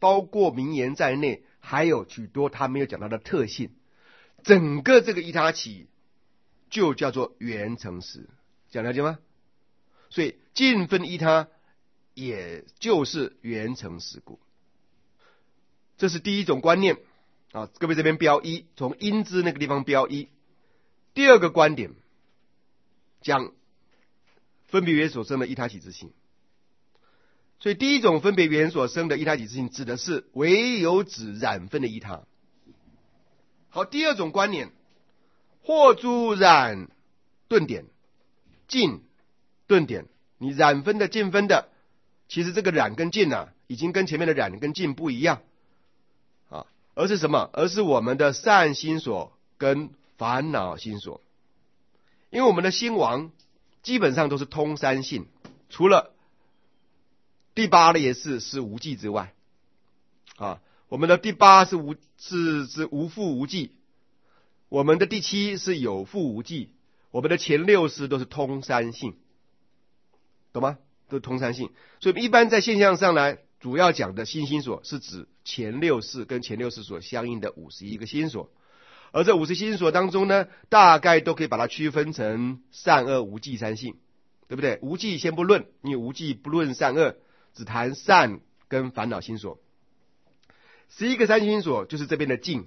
包括名言在内，还有许多他没有讲到的特性。整个这个伊他起就叫做原诚实，这样了解吗？所以尽分伊他也就是原诚实故，这是第一种观念啊。各位这边标一，从因之那个地方标一。第二个观点讲分别缘所生的伊他起之性。所以第一种分别缘所生的伊他起之性，指的是唯有指染分的伊他。好，第二种观念，或诸染顿点尽顿点，你染分的尽分的，其实这个染跟尽啊，已经跟前面的染跟尽不一样啊，而是什么？而是我们的善心所跟烦恼心所。因为我们的心王基本上都是通三性，除了第八的也是无记之外啊，我们的第八是无父无记，我们的第七是有父无记，我们的前六识都是通三性，懂吗？都是通三性。所以一般在现象上来，主要讲的心心所是指前六识跟前六识所相应的51个心所。而这50心所当中呢，大概都可以把它区分成善恶无记三性，对不对？无记先不论，因为无记不论善恶，只谈善跟烦恼心所。11个三心所就是这边的净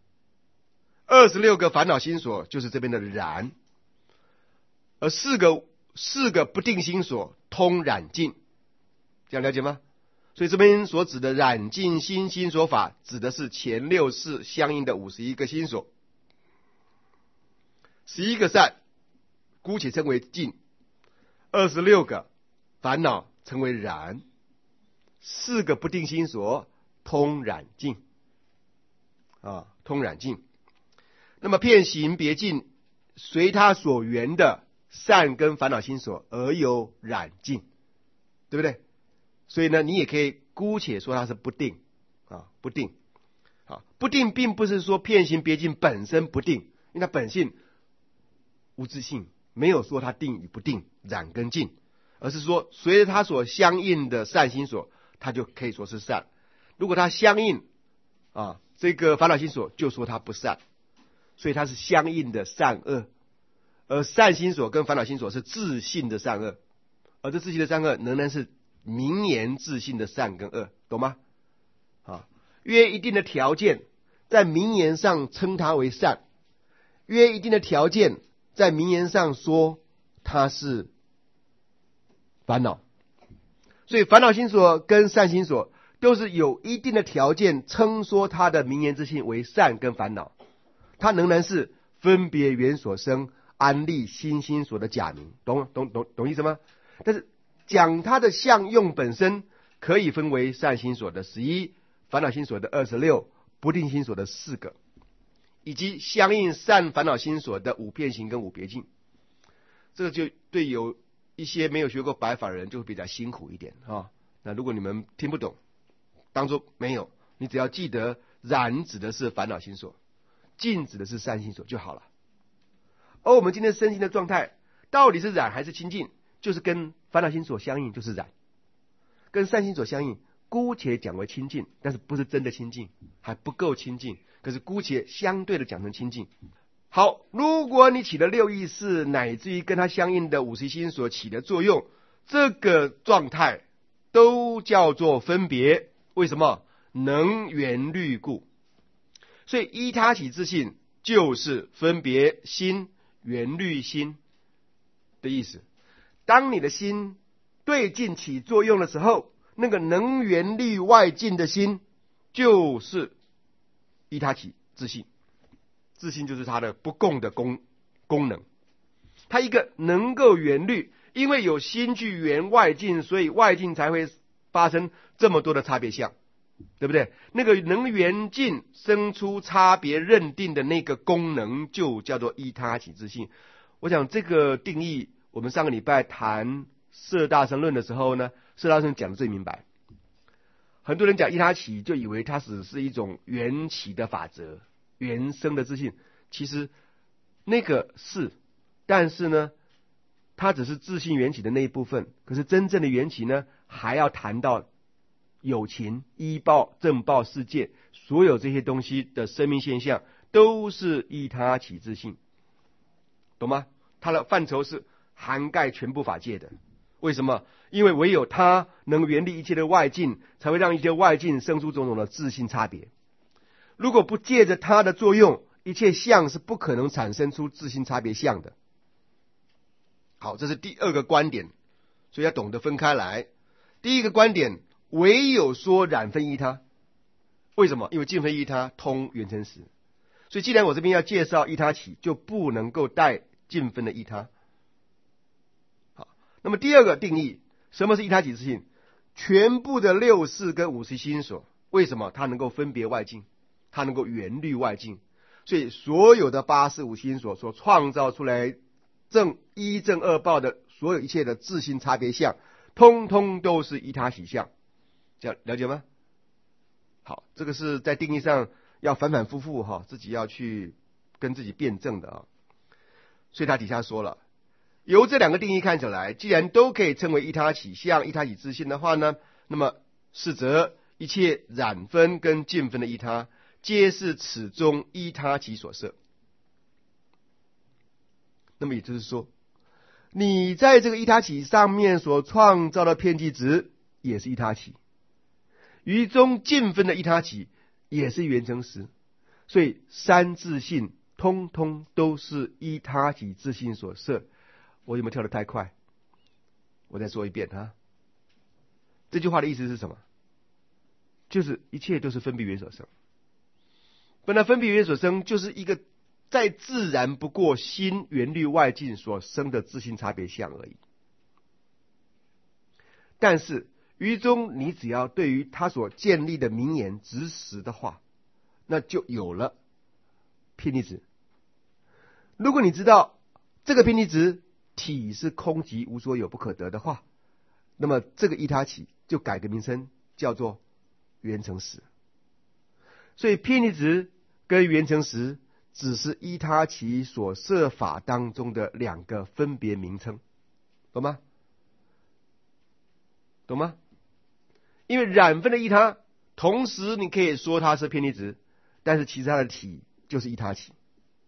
，26个烦恼心所就是这边的染，而四个不定心所通染净，这样了解吗？所以这边所指的染净心心所法，指的是前六识相应的51个心所。11个善姑且称为净，26个烦恼称为染，4个不定心所通染净啊，通染净。那么遍行别尽，随他所缘的善跟烦恼心所而有染净，对不对？所以呢，你也可以姑且说它是不定啊，不定啊，不定并不是说遍行别尽本身不定，因为它本性无自性，没有说它定与不定，染跟净，而是说随着它所相应的善心所，它就可以说是善；如果它相应啊这个烦恼心所，就说它不善。所以它是相应的善恶，而善心所跟烦恼心所是自性的善恶，而这自性的善恶仍然是名言自性的善跟恶，懂吗？啊，约一定的条件，在名言上称它为善，约一定的条件，在名言上说它是烦恼。所以烦恼心所跟善心所都是有一定的条件，称说它的名言之性为善跟烦恼，它仍然是分别缘所生安立心心所的假名，懂意思吗？但是讲它的相用本身，可以分为善心所的11，烦恼心所的26，不定心所的4个，以及相应善烦恼心所的5遍行跟5别尽。这个就对有一些没有学过白法的人就会比较辛苦一点啊。那如果你们听不懂，当作没有，你只要记得染指的是烦恼心所，净指的是善心所就好了。而我们今天身心的状态到底是染还是清净，就是跟烦恼心所相应就是染，跟善心所相应姑且讲为清净，但是不是真的清净，还不够清净，可是姑且相对的讲成清净。好，如果你起了六意识，乃至于跟它相应的50心所起的作用，这个状态都叫做分别。为什么？能缘虑故。所以依他起自性就是分别心、缘虑心的意思。当你的心对境起作用的时候，那个能缘虑外境的心就是依他起自性。自性就是它的不共的功能，它一个能够缘虑，因为有心去缘外境，所以外境才会发生这么多的差别相，对不对？那个能缘境生出差别认定的那个功能，就叫做依他起自性。我想这个定义，我们上个礼拜谈摄大乘论的时候呢，摄大乘讲的最明白。很多人讲依他起，就以为它只是一种缘起的法则，原生的自性，其实那个是，但是呢，它只是自性缘起的那一部分。可是真正的缘起呢，还要谈到有情、依报、正报世界，所有这些东西的生命现象，都是依他起自性，懂吗？它的范畴是涵盖全部法界的。为什么？因为唯有他能原立一切的外境，才会让一切外境生出种种的自性差别。如果不借着他的作用，一切相是不可能产生出自性差别相的。好，这是第二个观点，所以要懂得分开来。第一个观点，唯有说染分依他。为什么？因为净分依他通缘成实。所以既然我这边要介绍依他起，就不能够带净分的依他。好，那么第二个定义，什么是依他起自性？全部的六识跟五识心所，为什么它能够分别外境，它能够缘虑外境？所以所有的八识五心所创造出来正一正二报的所有一切的自性差别相，通通都是依他起相。这样了解吗？好，这个是在定义上要反反复复自己要去跟自己辩证的啊。所以他底下说了，由这两个定义看起来，既然都可以称为依他起相、依他起自性的话呢，那么是则一切染分跟净分的依他，皆是此中依他起所摄。那么也就是说，你在这个依他起上面所创造的遍计值也是依他起，于中净分的依他起也是缘成实，所以三自性通通都是依他起自性所摄。我有没有跳得太快？我再说一遍啊。这句话的意思是什么？就是一切都是分别缘所生。本来分别缘所生就是一个再自然不过心缘虑外境所生的自性差别相而已。但是于中你只要对于他所建立的名言执实的话，那就有了遍计值。如果你知道这个遍计值体是空寂无所有不可得的话，那么这个依他起就改个名称叫做缘成实。所以遍计值跟缘成实只是依他起所摄法当中的两个分别名称，懂吗？懂吗？因为染分的依他，同时你可以说它是遍计值，但是其实它的体就是依他起。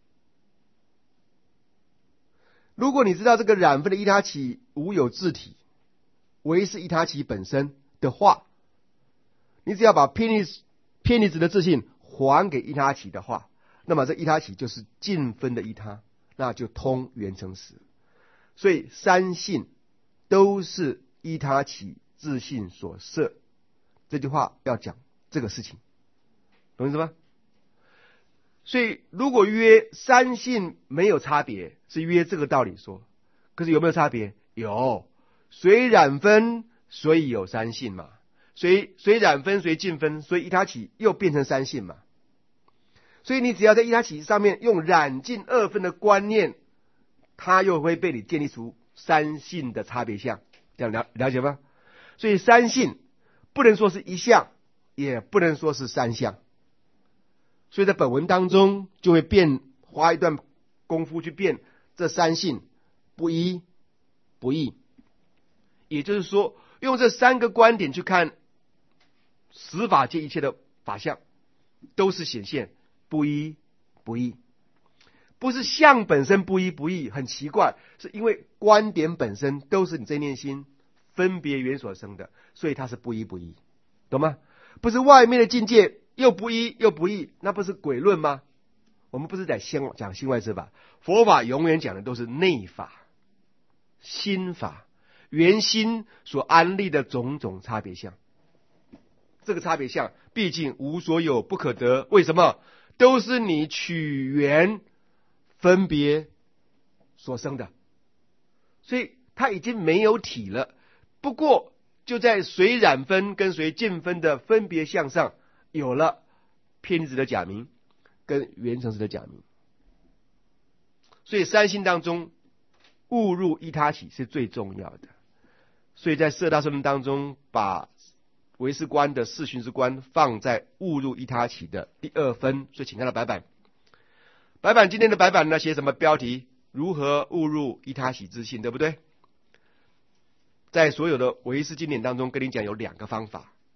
如果你知道这个染分的依他起无有自体，唯是依他起本身的话，你只要把遍计值的自性还给依他起的话，那么这依他起就是净分的依他，那就通缘成实。所以三性都是依他起自性所摄。这句话要讲这个事情，懂意思吗？所以如果约三性没有差别，是约这个道理说。可是有没有差别？有，随染分所以有三性嘛，随染分随净分，所以依他起又变成三性嘛。所以你只要在依他起上面用染净二分的观念，它又会被你建立出三性的差别相，这样了解吗？所以三性不能说是一项，也不能说是三项。所以在本文当中就会花一段功夫去辩这三性不一不异，也就是说用这三个观点去看十法界一切的法相，都是显现不一不异。不是相本身不一不异，很奇怪，是因为观点本身都是你这念心分别缘所生的，所以它是不一不异，懂吗？不是外面的境界又不一又不异，那不是诡论吗？我们不是在讲心外之法，佛法永远讲的都是内法、心法、原心所安立的种种差别相。这个差别相毕竟无所有不可得，为什么？都是你取缘分别所生的，所以它已经没有体了。不过就在随染分跟随净分的分别相上，有了遍计值的假名跟缘成实的假名。所以三性当中误入依他起是最重要的。所以在摄大圣论当中，把唯识观的四寻思观放在误入依他起的第二分。所以请看到白板，今天的白板呢写什么标题？如何误入依他起自性，对不对？在所有的唯识经典当中跟你讲有两个方法，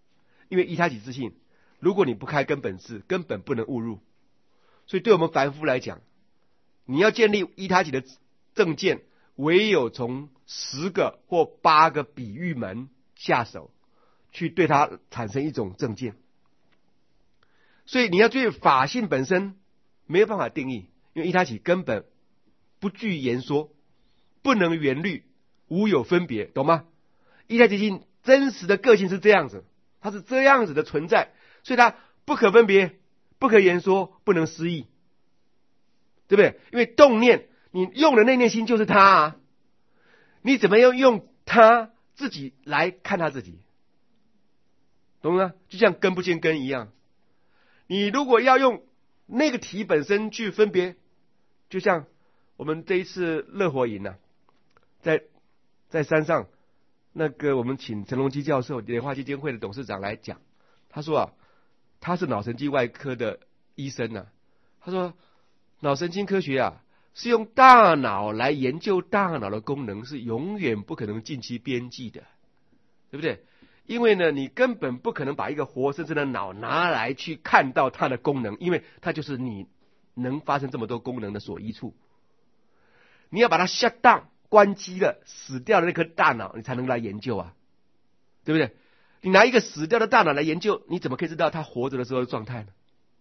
因为依他起自信，如果你不开根本智，根本不能悟入。所以对我们凡夫来讲，你要建立依他起的正见，唯有从10个或8个比喻门下手，去对它产生一种正见。所以你要对法性本身没有办法定义，因为依他起根本不具言说，不能圆律，无有分别，懂吗？依他起性真实的个性是这样子，它是这样子的存在，所以它不可分别，不可言说，不能思议，对不对？因为动念你用的那念心就是他啊，你怎么样用他自己来看他自己，懂吗？就像根不见根一样，你如果要用那个体本身去分别，就像我们这一次乐活营在山上，那个我们请陈隆基教授，莲花基金会的董事长来讲，他说啊，他是脑神经外科的医生啊，他说脑神经科学啊，是用大脑来研究大脑的功能，是永远不可能尽其边际的，对不对？因为呢，你根本不可能把一个活生生的脑拿来去看到它的功能，因为它就是你能发生这么多功能的所依处。你要把它 shut down 关机了，死掉的那颗大脑，你才能来研究啊，对不对？你拿一个死掉的大脑来研究，你怎么可以知道它活着的时候的状态呢？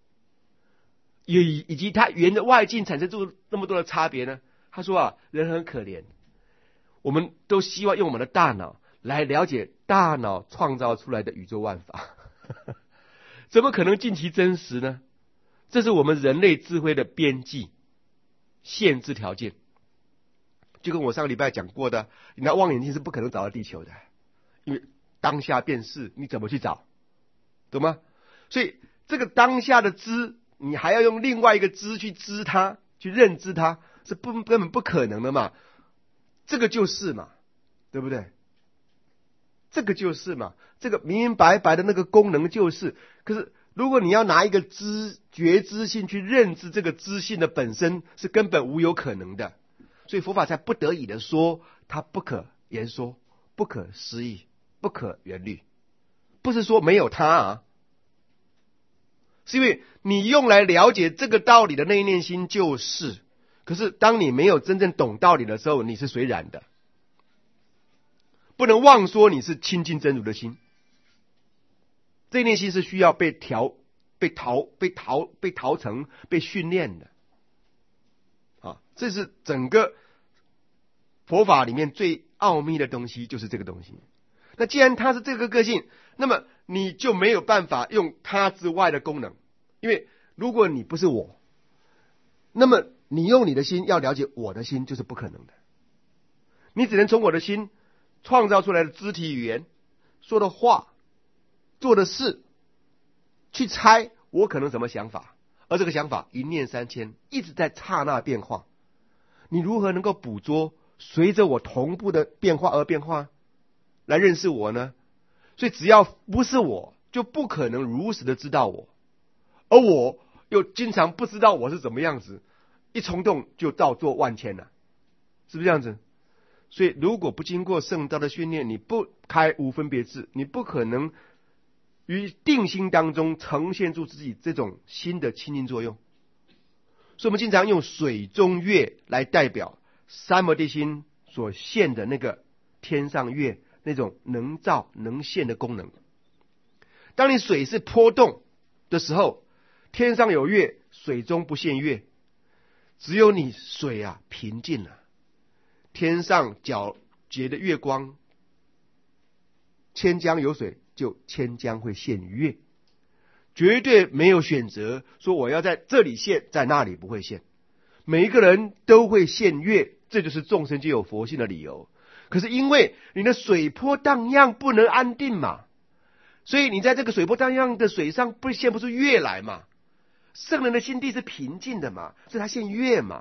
以及它原的外境产生出那么多的差别呢？他说啊，人很可怜，我们都希望用我们的大脑来了解大脑创造出来的宇宙万法，怎么可能尽其真实呢？这是我们人类智慧的边际限制条件。就跟我上个礼拜讲过的，你拿望远镜是不可能找到地球的，因为当下便是，你怎么去找，懂吗？所以这个当下的知，你还要用另外一个知去知它，去认知它，是根本不可能的嘛。这个就是嘛，对不对？这个就是嘛，这个明明白白的那个功能就是。可是如果你要拿一个觉知性去认知这个知性的本身，是根本无有可能的。所以佛法才不得已的说，它不可言说，不可思议，不可圆律。不是说没有它啊，是因为你用来了解这个道理的那一念心就是。可是当你没有真正懂道理的时候，你是随然的，不能妄说你是清净真如的心。这一念心是需要被陶成、被训练的。这是整个佛法里面最奥秘的东西，就是这个东西。那既然它是这个个性，那么你就没有办法用它之外的功能，因为如果你不是我，那么你用你的心要了解我的心就是不可能的。你只能从我的心创造出来的肢体语言、说的话、做的事去猜我可能什么想法，而这个想法一念三千，一直在刹那变化。你如何能够捕捉随着我同步的变化而变化来认识我呢？所以只要不是我，就不可能如实的知道我，而我又经常不知道我是怎么样子，一冲动就造作万千了，是不是这样子？所以如果不经过圣道的训练，你不开无分别智，你不可能于定心当中呈现出自己这种新的清净作用。所以我们经常用水中月来代表三摩地心所现的那个天上月那种能照能现的功能。当你水是波动的时候，天上有月，水中不现月。只有你水啊平静了，天上皎洁的月光，千江有水，就千江会现月。绝对没有选择说我要在这里现，在那里不会现。每一个人都会现月，这就是众生皆有佛性的理由。可是因为你的水波荡漾不能安定嘛，所以你在这个水波荡漾的水上不现不出月来嘛。圣人的心地是平静的嘛，所以他现月嘛。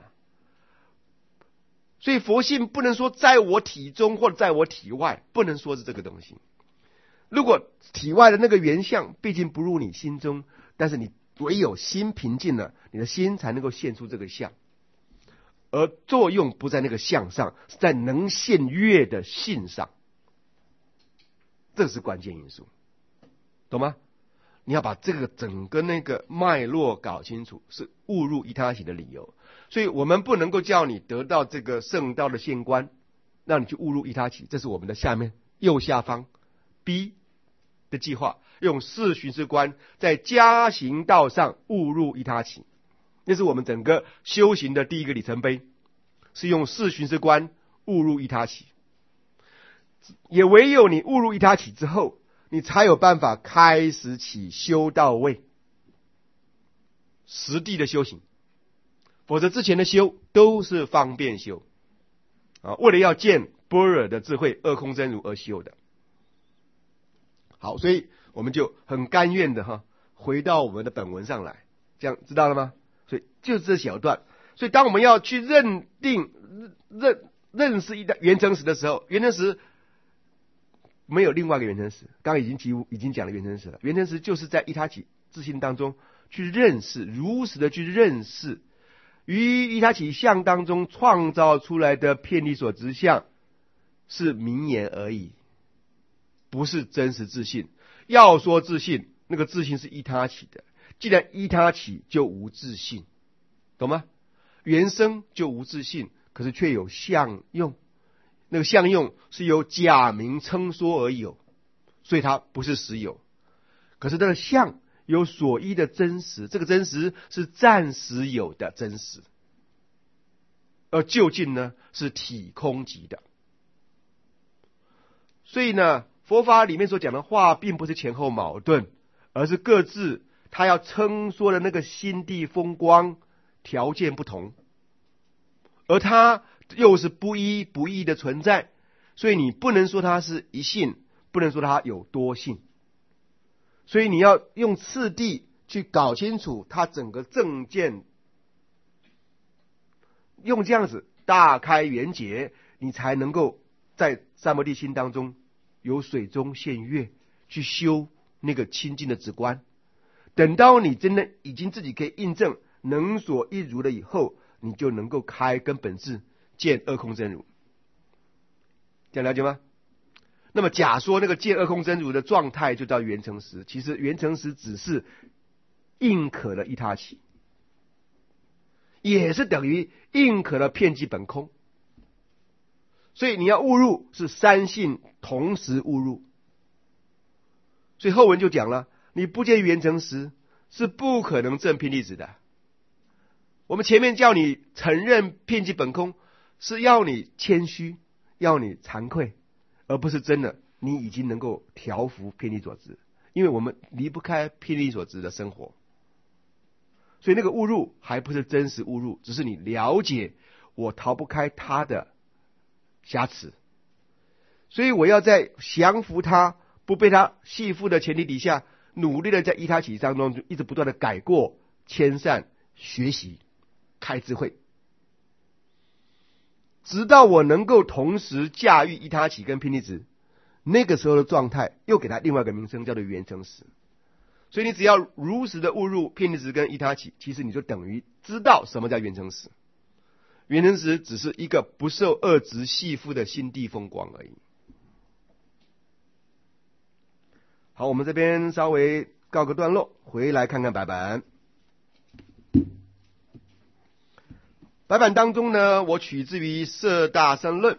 所以佛性不能说在我体中或者在我体外，不能说是这个东西。如果体外的那个原相毕竟不入你心中，但是你唯有心平静了，你的心才能够现出这个相，而作用不在那个相上，是在能现月的性上，这是关键因素。 懂吗？你要把这个整个那个脉络搞清楚，是误入依他起的理由。所以我们不能够叫你得到这个圣道的县官，让你去误入依他起。这是我们的右下方 B 的计划，用四巡视官在加行道上误入依他起。那是我们整个修行的第一个里程碑，是用四巡视官误入依他起。也唯有你误入依他起之后，你才有办法开始起修到位，实地的修行。否则之前的修都是方便修为了要见般若的智慧二空真如而修的。好，所以我们就很甘愿的回到我们的本文上来，这样知道了吗？所以就是这小段。所以当我们要去认识圆成实的时候，圆成实没有另外一个圆成实，刚刚已经讲了圆成实了。圆成实就是在依他起自性当中去认识，如实的去认识于依他起相当中创造出来的遍理所执相是名言而已，不是真实自性。要说自性，那个自性是依他起的，既然依他起就无自性，懂吗？原生就无自性，可是却有相用，那个相用是由假名称说而有，所以它不是实有。可是它的相有所依的真实，这个真实是暂时有的真实，而究竟呢是体空即的。所以呢，佛法里面所讲的话并不是前后矛盾，而是各自它要称说的那个心地风光条件不同，而它又是不一不异的存在，所以你不能说它是一性，不能说它有多性。所以你要用次第去搞清楚它整个正见，用这样子大开圆解，你才能够在三摩地心当中有水中现月，去修那个清净的止观。等到你真的已经自己可以印证能所一如了以后，你就能够开根本智，见二空真如。这样了解吗？那么假说那个见二空真如的状态就叫圆成实，其实圆成实只是应可了依他起，也是等于应可了遍计本空。所以你要误入是三性同时误入。所以后文就讲了，你不见圆成实是不可能证遍粒子的。我们前面叫你承认遍计本空，是要你谦虚，要你惭愧，而不是真的你已经能够调伏遍理所执。因为我们离不开遍理所执的生活，所以那个误入还不是真实误入，只是你了解我逃不开它的瑕疵，所以我要在降服它不被它系缚的前提底下，努力的在依他起当中一直不断的改过迁善，学习开智慧，直到我能够同时驾驭依他起跟遍理子，那个时候的状态又给它另外一个名称叫做圆成实。所以你只要如实的误入遍理子跟依他起，其实你就等于知道什么叫圆成实。圆成实只是一个不受二执系缚的心地风光而已。好，我们这边稍微告个段落，回来看看白板。白板当中呢，我取自于摄大乘论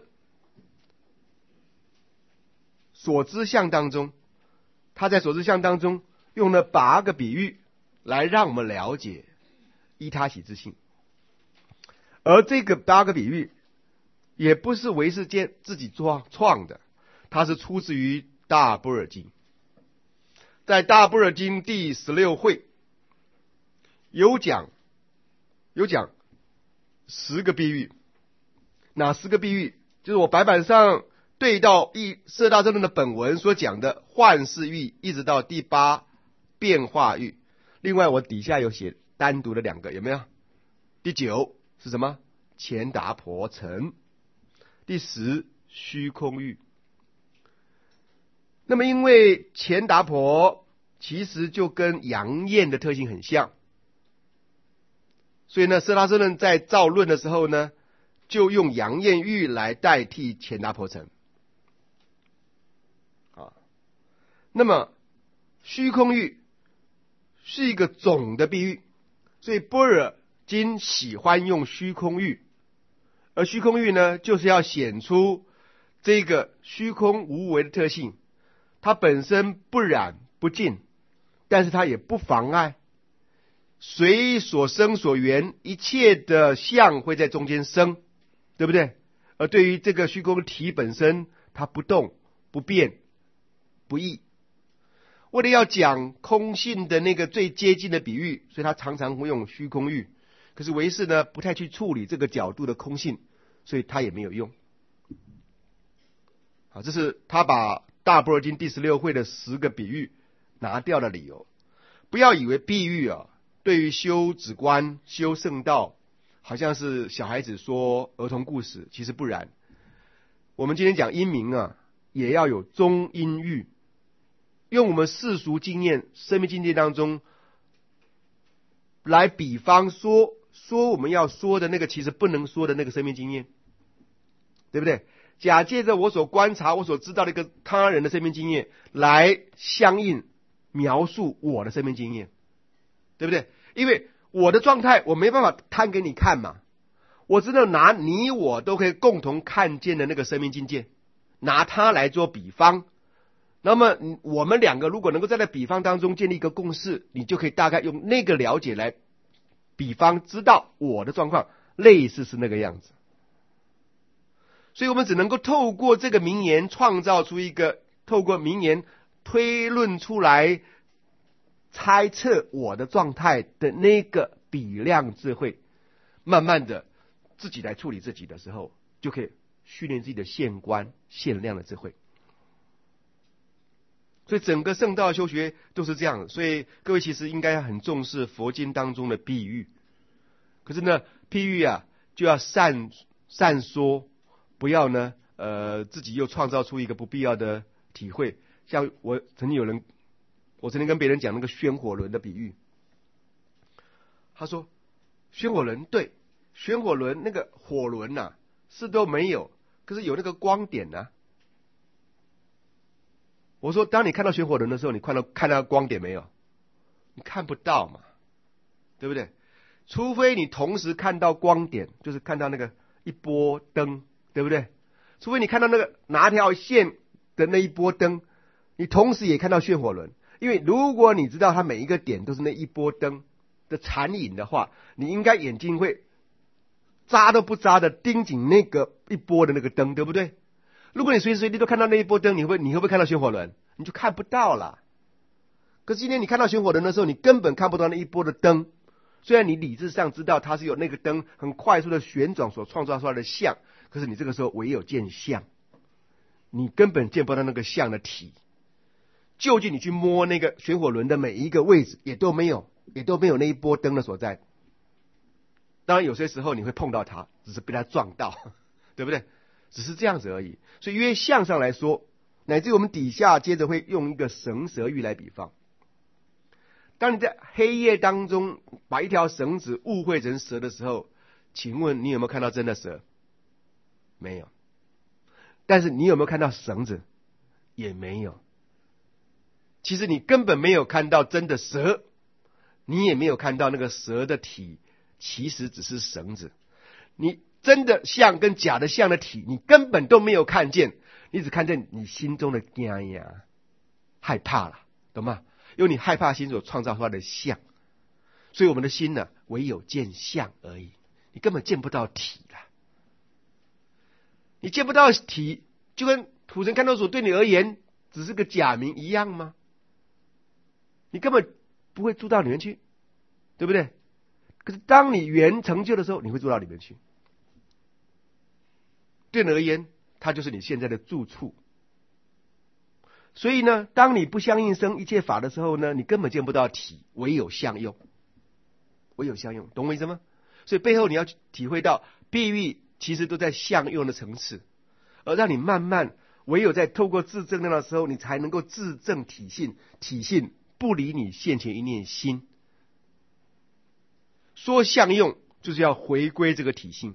所知相当中，他在所知相当中用了8个比喻来让我们了解依他起之性。而这个8个比喻也不是唯识间自己创的，它是出自于大般若经。在大般若经第16会有讲10个比喻。哪10个比喻？就是我白板上对到摄大乘论的本文所讲的幻视喻，一直到第8变化喻。另外我底下有写单独的2个，有没有？第9是什么？乾达婆城。第10虚空喻。那么因为乾达婆其实就跟阳焰的特性很像，所以呢，摄大乘论在造论的时候呢，就用阳焰喻来代替乾达婆城。那么虚空域是一个总的比喻，所以般若经喜欢用虚空域，而虚空域呢，就是要显出这个虚空无为的特性，它本身不染不净，但是它也不妨碍，随所生所缘，一切的相会在中间生，对不对？而对于这个虚空体本身，它不动不变不异。为了要讲空性的那个最接近的比喻，所以他常常会用虚空域。可是唯识呢，不太去处理这个角度的空性，所以他也没有用。好，这是他把大般若经第16会的10个比喻拿掉的理由。不要以为比喻啊，对于修止观、修圣道，好像是小孩子说儿童故事，其实不然。我们今天讲因明啊，也要有中因喻。用我们世俗经验、生命境界当中来比方说我们要说的那个其实不能说的那个生命经验，对不对？假借着我所观察、我所知道的一个他人的生命经验来相应描述我的生命经验，对不对？因为我的状态我没办法摊给你看嘛，我只能拿你我都可以共同看见的那个生命境界，拿它来做比方。那么我们两个如果能够在那比方当中建立一个共识，你就可以大概用那个了解来比方，知道我的状况类似是那个样子。所以我们只能够透过这个名言创造出一个，透过名言推论出来猜测我的状态的那个比量智慧，慢慢的自己来处理自己的时候，就可以训练自己的现观现量的智慧。所以整个圣道修学都是这样的，所以各位其实应该很重视佛经当中的譬喻。可是呢，譬喻啊就要善说，不要呢自己又创造出一个不必要的体会。像我曾经跟别人讲那个宣火轮的比喻，他说宣火轮，对，宣火轮那个火轮啊是都没有，可是有那个光点啊。我说当你看到宣火轮的时候，你看到光点没有？你看不到嘛，对不对？除非你同时看到光点，就是看到那个一波灯，对不对？除非你看到那个拿条线的那一波灯，你同时也看到宣火轮。因为如果你知道它每一个点都是那一波灯的残影的话，你应该眼睛会眨都不眨的盯紧那个一波的那个灯，对不对？如果你随时随地都看到那一波灯，你会不会看到宣火轮？你就看不到了。可是今天你看到宣火轮的时候，你根本看不到那一波的灯。虽然你理智上知道它是有那个灯很快速的旋转所创造出来的相，可是你这个时候唯有见相，你根本见不到那个相的体。究竟你去摸那个宣火轮的每一个位置，也都没有那一波灯的所在。当然有些时候你会碰到它，只是被它撞到，对不对？只是这样子而已。所以约相上来说，乃至于我们底下接着会用一个绳蛇喻来比方。当你在黑夜当中把一条绳子误会成蛇的时候，请问你有没有看到真的蛇？没有。但是你有没有看到绳子？也没有。其实你根本没有看到真的蛇，你也没有看到那个蛇的体，其实只是绳子。你真的像跟假的像的体，你根本都没有看见，你只看见你心中的惊呀、害怕了，懂吗？因为你害怕心所创造出来的相，所以我们的心呢，唯有见相而已，你根本见不到体了。你见不到体，就跟土城看守所对你而言只是个假名一样吗？你根本不会住到里面去，对不对？可是当你圆成就的时候，你会住到里面去。对你而言，它就是你现在的住处。所以呢，当你不相应生一切法的时候呢，你根本见不到体，唯有相用，懂我意思吗？所以背后你要体会到，譬喻其实都在相用的层次，而让你慢慢唯有在透过自证的时候，你才能够自证体性，体性不离你现前一念心。说相用就是要回归这个体性，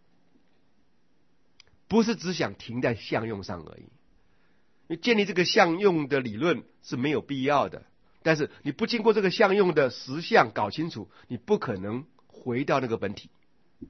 不是只想停在相用上而已。你建立这个相用的理论是没有必要的， 但是你不经过这个相用的实相搞清楚，你不可能回到那个本体。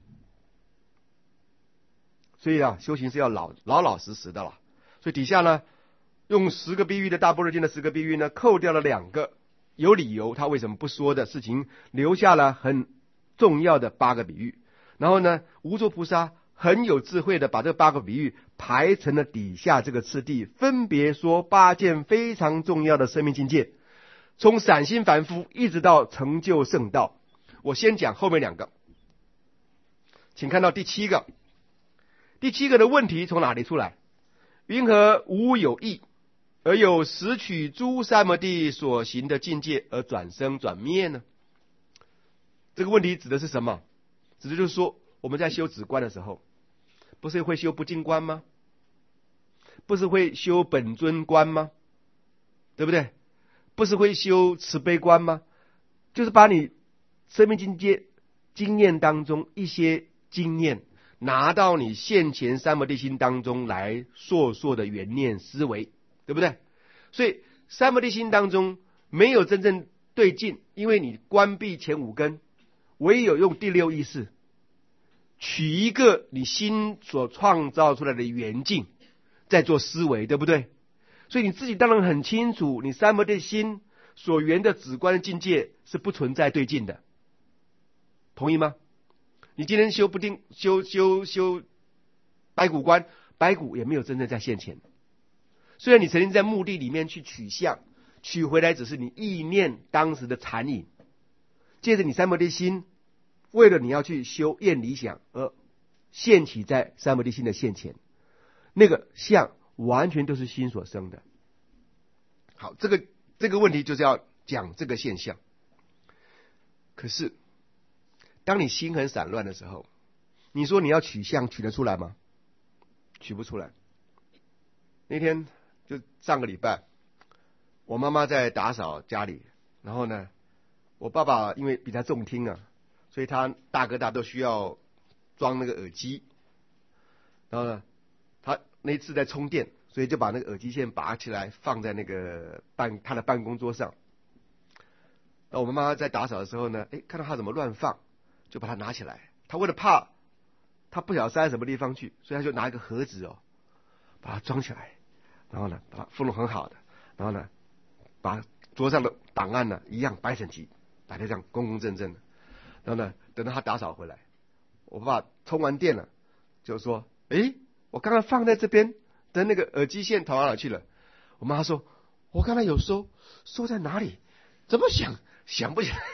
所以修行是要老老实实的了。所以底下呢，用10个比喻的大般若经的10个比喻呢，扣掉了2个有理由他为什么不说的事情，留下了很重要的8个比喻。然后呢，无著菩萨很有智慧的把这8个比喻排成了底下这个次第，分别说8件非常重要的生命境界，从散心凡夫一直到成就圣道。我先讲后面2个，请看到第7个。第7个的问题从哪里出来？云何无有义，而有拾取诸三摩地所行的境界而转生转灭呢？这个问题指的是什么？指的就是说，我们在修止观的时候，不是会修不净观吗？不是会修本尊观吗？对不对？不是会修慈悲观吗？就是把你生命境界经验当中一些经验拿到你现前三摩地心当中来烁烁的缘念思维，对不对？所以三摩地心当中没有真正对境，因为你关闭前5根，唯有用第6意识取一个你心所创造出来的缘境在做思维，对不对？所以你自己当然很清楚，你三摩地心所缘的止观的境界是不存在对境的，同意吗？你今天修不定修白骨观，白骨也没有真正在现前。虽然你曾经在墓地里面去取相，取回来只是你意念当时的残影，借着你三摩地心为了你要去修厌理想而现起在三摩地心的现前，那个相完全都是心所生的。好，这个问题就是要讲这个现象。可是当你心很散乱的时候，你说你要取相，取得出来吗？取不出来。那天就上个礼拜，我妈妈在打扫家里，然后呢，我爸爸因为比他重听啊，所以他大哥大都需要装那个耳机，然后呢，他那一次在充电，所以就把那个耳机线拔起来放在那个他的办公桌上。那我妈妈在打扫的时候呢，看到他怎么乱放，就把它拿起来。他为了怕他不晓得塞在什么地方去，所以他就拿一个盒子把它装起来，然后呢把它封得很好的，然后呢把桌上的档案呢一样摆整齐，摆得这样公公正正的。然后呢等到他打扫回来，我爸爸充完电了，就说我刚刚放在这边的那个耳机线跑到哪去了？我妈说我刚才有收在哪里，怎么想不起来。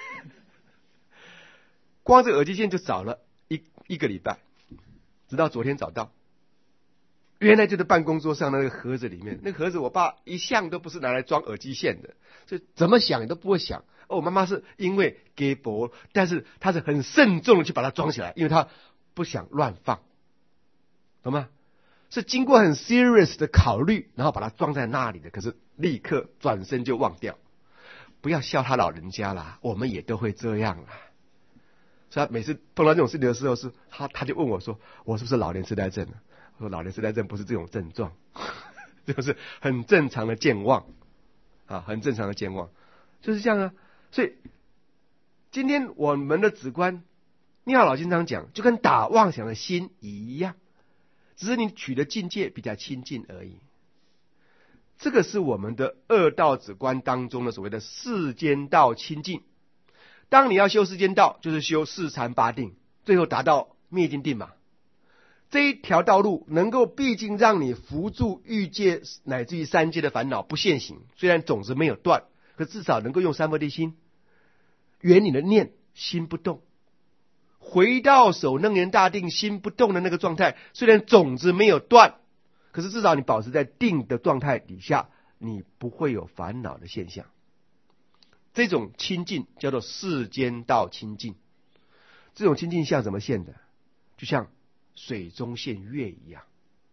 光这耳机线就找了一个礼拜，直到昨天找到，原来就在办公桌上那个盒子里面。那个盒子我爸一向都不是拿来装耳机线的，所以怎么想都不会想。我妈妈是因为给薄，但是她是很慎重的去把它装起来，因为她不想乱放，懂吗？是经过很 serious 的考虑，然后把它装在那里的，可是立刻转身就忘掉。不要笑他老人家啦，我们也都会这样啦。所以他每次碰到这种事情的时候，他就问我说，我是不是老年痴呆症？我说老年痴呆症不是这种症状，就是很正常的健忘很正常的健忘，就是这样啊。所以今天我们的止观，妙老经常讲，就跟打妄想的心一样，只是你取的境界比较亲近而已。这个是我们的2道止观当中的所谓的世间道清净。当你要修世间道，就是修4禅8定，最后达到灭尽定嘛。这一条道路能够毕竟让你扶住欲界乃至于3界的烦恼不现行，虽然种子没有断，可至少能够用三摩地心圆你的念，心不动，回到首楞严大定心不动的那个状态。虽然种子没有断，可是至少你保持在定的状态底下，你不会有烦恼的现象。这种清净叫做世间道清净。这种清净像怎么现的？就像水中现月一样。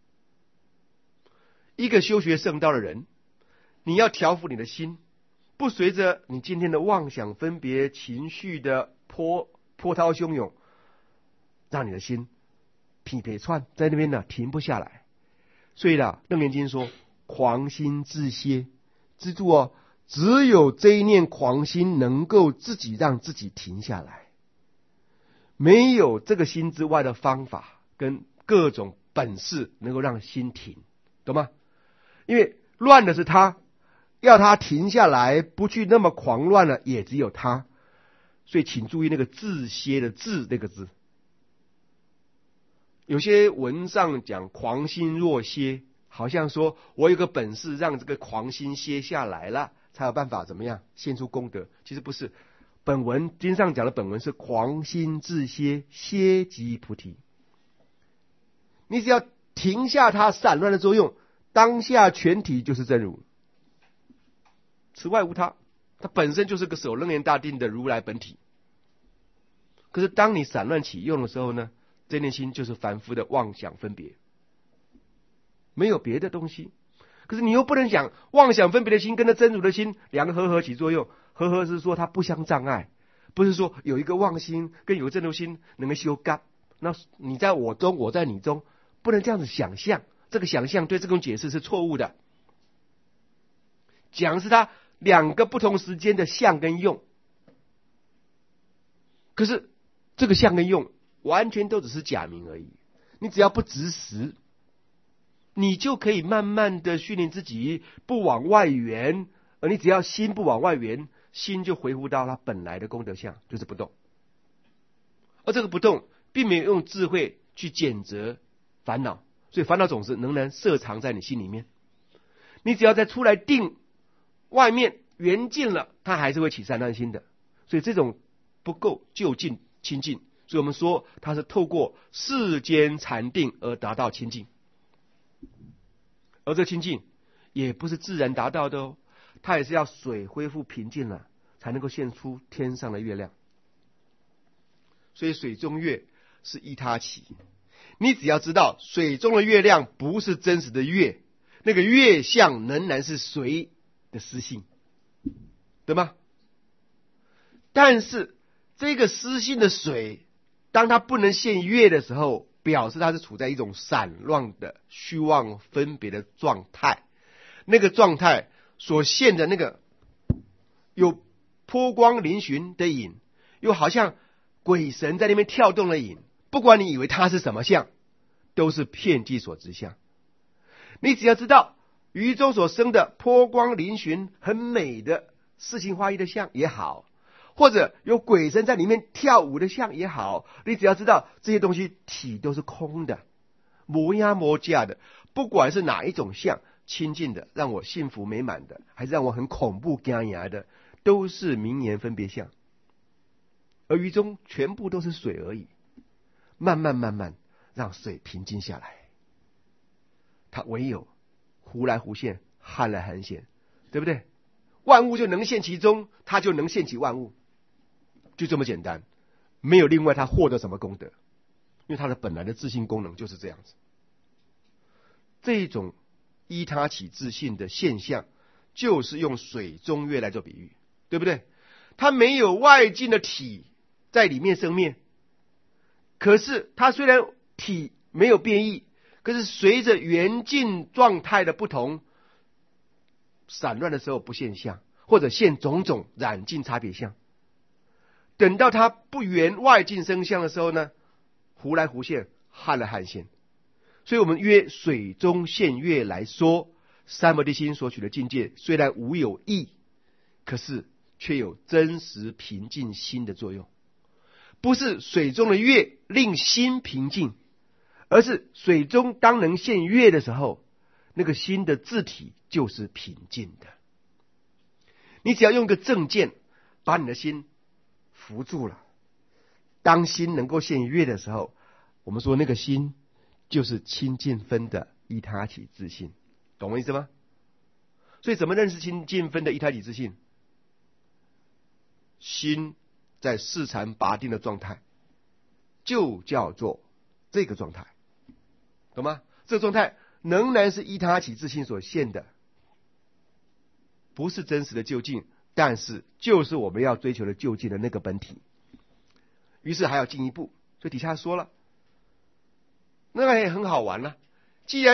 一个修学圣道的人，你要调伏你的心，不随着你今天的妄想分别情绪的波涛汹涌，让你的心匹配窜在那边呢停不下来。所以楞严经说狂心自歇，知住只有这一念狂心能够自己让自己停下来，没有这个心之外的方法跟各种本事能够让心停，懂吗？因为乱的是他，要他停下来不去那么狂乱了也只有他。所以请注意那个自歇的自那个字，有些文上讲狂心若歇，好像说我有个本事让这个狂心歇下来了，才有办法怎么样献出功德。其实不是，本文经上讲的本文是狂心自歇，歇即菩提。你只要停下它散乱的作用，当下全体就是真如，此外无他，它本身就是个首楞严大定的如来本体。可是当你散乱起用的时候呢，这念心就是凡夫的妄想分别，没有别的东西。可是你又不能讲妄想分别的心跟那真如的心两个合起作用，合是说它不相障碍，不是说有一个妄心跟有个真如心能够修干，那你在我中我在你中，不能这样子想象，这个想象对这种解释是错误的。讲是它两个不同时间的相跟用，可是这个相跟用完全都只是假名而已。你只要不执实，你就可以慢慢的训练自己不往外缘，而你只要心不往外缘，心就回复到它本来的功德相，就是不动。而这个不动并没有用智慧去检责烦恼，所以烦恼总是仍然摄藏在你心里面。你只要再出来定，外面缘尽了，它还是会起散乱心的。所以这种不够就近清净，所以我们说它是透过世间禅定而达到清净。而这清净也不是自然达到的哦，它也是要水恢复平静了，才能够现出天上的月亮。所以水中月是依他起，你只要知道水中的月亮不是真实的月，那个月相仍然是水的私性，对吗？但是这个私性的水，当它不能现月的时候，表示它是处在一种散乱的虚妄分别的状态。那个状态所现的那个有波光粼粼的影，又好像鬼神在那边跳动的影，不管你以为它是什么相，都是遍计所知相。你只要知道于中所生的波光粼粼很美的四情花意的相也好，或者有鬼神在里面跳舞的相也好，你只要知道这些东西体都是空的，无压无架的，不管是哪一种相，清净的让我幸福美满的，还是让我很恐怖惊牙的，都是名言分别相。而于中全部都是水而已，慢慢让水平静下来，它唯有忽来忽现，含来含现，对不对？万物就能现其中，它就能现其万物，就这么简单，没有另外它获得什么功德，因为它的本来的自性功能就是这样子。这种依他起自性的现象，就是用水中月来做比喻，对不对？它没有外境的体在里面生灭，可是它虽然体没有变异，可是随着缘境状态的不同，散乱的时候不现象，或者现种种染净差别相。等到它不缘外境生相的时候呢，忽来忽现，含来含现。所以我们约水中现月来说，三摩地心所取的境界虽然无有异，可是却有真实平静心的作用。不是水中的月令心平静，而是水中当能现月的时候，那个心的自体就是平静的。你只要用个正见把你的心扶住了，当心能够现月的时候，我们说那个心就是清净分的依他起自性，懂我意思吗？所以怎么认识清净分的依他起自性？心在四禅拔定的状态，就叫做这个状态，懂吗？这个状态仍然是依他起自性所现的，不是真实的究竟，但是就是我们要追求的究竟的那个本体。于是还要进一步，所以底下说了，那个也很好玩了。既然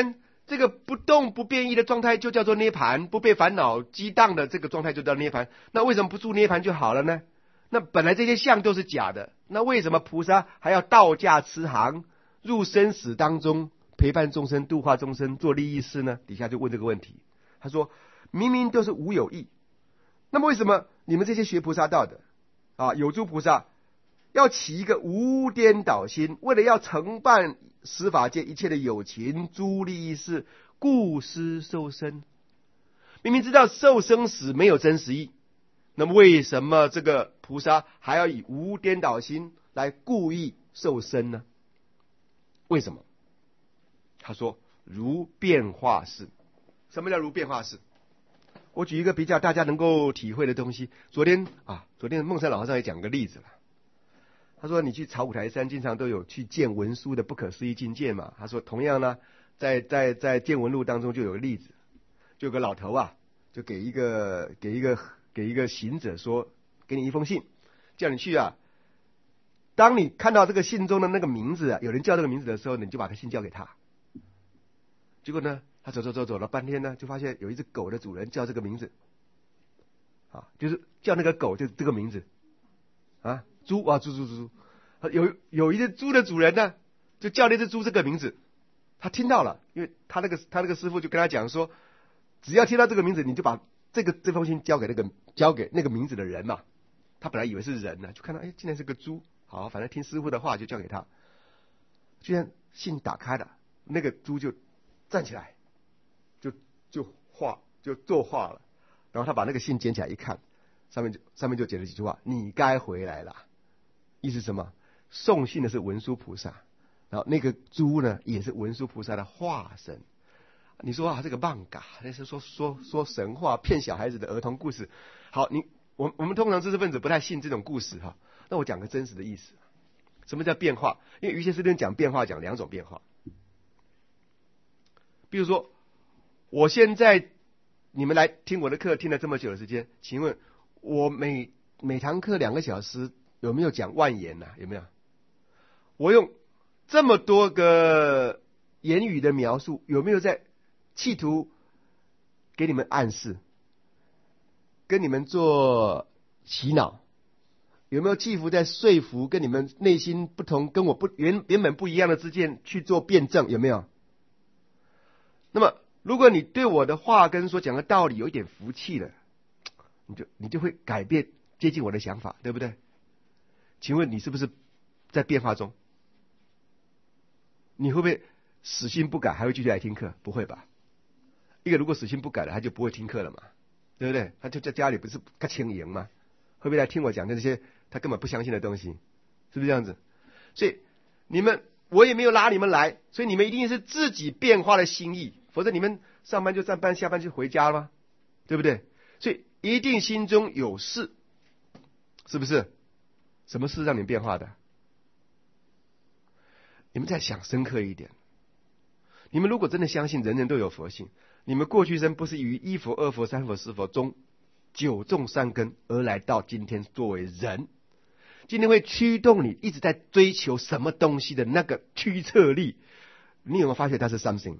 这个不动不变异的状态就叫做涅槃，不被烦恼激荡的这个状态就叫涅槃。那为什么不住涅槃就好了呢？那本来这些相都是假的，那为什么菩萨还要道驾慈航，入生死当中陪伴众生、度化众生、做利益事呢？底下就问这个问题。他说明明都是无有义，那么为什么你们这些学菩萨道的有诸菩萨要起一个无颠倒心，为了要承办十法界一切的有情诸利益事，故施受生？明明知道受生死没有真实义，那么为什么这个菩萨还要以无颠倒心来故意受生呢？为什么？他说如变化事。什么叫如变化事？我举一个比较大家能够体会的东西。昨天孟山老和尚也讲个例子了。他说你去草五台山经常都有去见闻书的不可思议境界嘛。他说同样呢，在见闻录当中就有个例子，就有个老头就给一个行者说，给你一封信，叫你去当你看到这个信中的那个名字有人叫这个名字的时候，你就把这信交给他。结果呢，他走了半天呢，就发现有一只狗的主人叫这个名字就是叫那个狗就这个名字猪。有一只猪的主人呢，就叫那只猪这个名字。他听到了，因为他那个师傅就跟他讲说，只要听到这个名字，你就把这封信交给那个名字的人嘛。他本来以为是人呢，就看到竟然是个猪。好，反正听师傅的话就交给他。居然信打开了，那个猪就站起来，就作画了。然后他把那个信捡起来一看，上面就写了几句话：你该回来了。意思是什么？送信的是文殊菩萨，然后那个猪呢也是文殊菩萨的化身。你说这个漫嘎，那是说神话骗小孩子的儿童故事。好，我们通常知识分子不太信这种故事那我讲个真实的意思。什么叫变化？因为瑜伽师论讲变化讲两种变化。比如说，我现在你们来听我的课听了这么久的时间，请问我每堂课2个小时有没有讲万言有没有？我用这么多个言语的描述，有没有在企图给你们暗示，跟你们做洗脑？有没有企图在说服跟你们内心不同，跟我原本不一样的之间去做辩证？有没有？那么如果你对我的话跟所讲的道理有一点服气了，你就会改变接近我的想法，对不对？请问你是不是在变化中？你会不会死心不改，还会继续来听课？不会吧？一个如果死心不改了，他就不会听课了嘛，对不对？他就在家里不是他轻盈吗？会不会来听我讲的这些他根本不相信的东西？是不是这样子？所以我也没有拉你们来，所以你们一定是自己变化了心意，否则你们上班就上班，下班就回家了吗？对不对？所以一定心中有事，是不是？什么事让你变化的？你们再想深刻一点。你们如果真的相信人人都有佛性，你们过去生不是于一佛、二佛、三佛、四佛中9种善根而来到今天作为人，今天会驱动你一直在追求什么东西的那个驱策力，你有没有发现它是 something？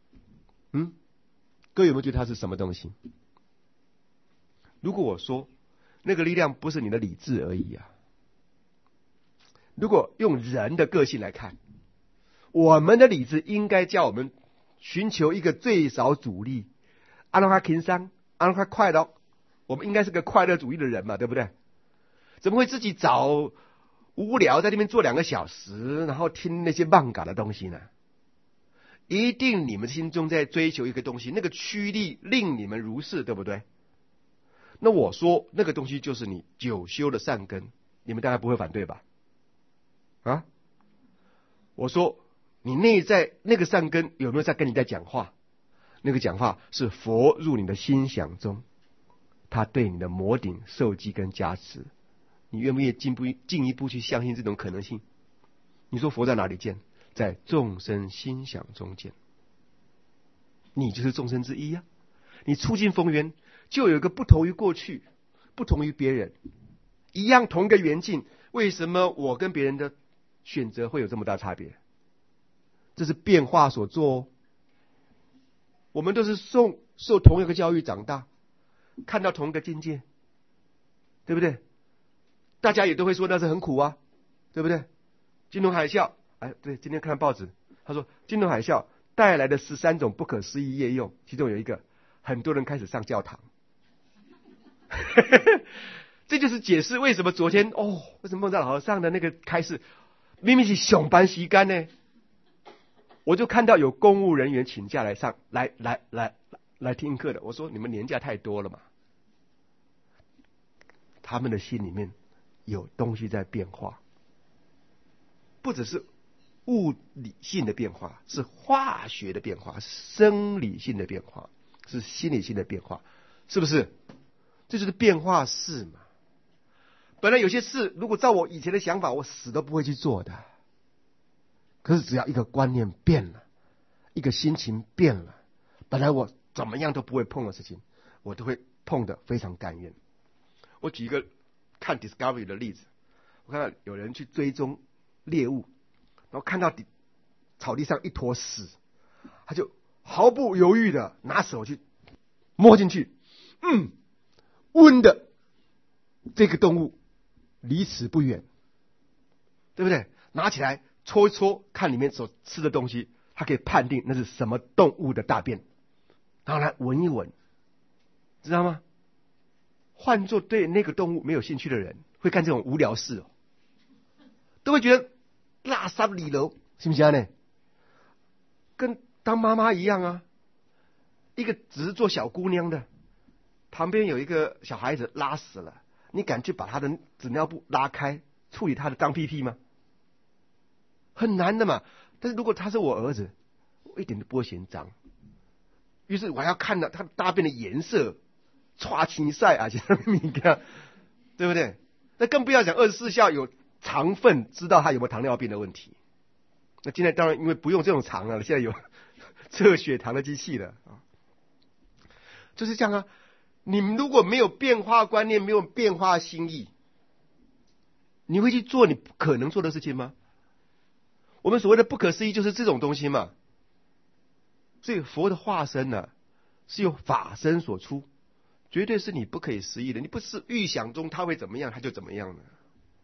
各位有没有觉得它是什么东西？如果我说那个力量不是你的理智而已如果用人的个性来看，我们的理智应该叫我们寻求一个最少阻力，让他轻松，让他快乐。我们应该是个快乐主义的人嘛，对不对？怎么会自己找无聊在那边坐2个小时，然后听那些漫嘎的东西呢？一定你们心中在追求一个东西，那个驱力令你们如是，对不对？那我说那个东西就是你9修的善根，你们当然不会反对吧？我说你内在那个善根有没有在跟你在讲话？那个讲话是佛入你的心想中，他对你的摩顶受记跟加持，你愿不愿意进一步去相信这种可能性？你说佛在哪里见？在众生心想中见。你就是众生之一你出尽逢源，就有一个不同于过去，不同于别人，一样同一个缘境，为什么我跟别人的选择会有这么大差别？这是变化所做我们都是受同一个教育长大，看到同一个境界，对不对？大家也都会说那是很苦啊，对不对？金融海啸，哎，对，今天看报纸，他说金融海啸带来的13种不可思议业用，其中有一个，很多人开始上教堂。这就是解释为什么昨天为什么孟照老和尚的那个开示明明是上班时间呢？我就看到有公务人员请假来听课的。我说你们年假太多了嘛？他们的心里面有东西在变化，不只是物理性的变化，是化学的变化，是生理性的变化，是心理性的变化，是不是？这就是变化式嘛。本来有些事如果照我以前的想法，我死都不会去做的。可是只要一个观念变了，一个心情变了，本来我怎么样都不会碰的事情，我都会碰得非常甘愿。我举一个看 Discovery 的例子，我看到有人去追踪猎物，然后看到草地上一坨屎，他就毫不犹豫的拿手去摸进去，温的，这个动物离此不远，对不对？拿起来搓一搓，看里面所吃的东西，他可以判定那是什么动物的大便，然后来闻一闻，知道吗？换作对那个动物没有兴趣的人，会干这种无聊事都会觉得垃圾里楼，是不是呢？跟当妈妈一样啊，一个只是做小姑娘的，旁边有一个小孩子拉屎了，你敢去把他的纸尿布拉开，处理他的脏屁屁吗？很难的嘛。但是如果他是我儿子，我一点都不会嫌脏，于是我还要看到他大便的颜色，刷青晒啊，对不对？那更不要讲24孝有肠粪，知道他有没有糖尿病的问题。那现在当然因为不用这种肠了，现在有测血糖的机器了啊，就是这样啊。你们如果没有变化观念，没有变化心意，你会去做你不可能做的事情吗？我们所谓的不可思议就是这种东西嘛。所以佛的化身呢，是由法身所出，绝对是你不可以思议的。你不是预想中他会怎么样，他就怎么样的。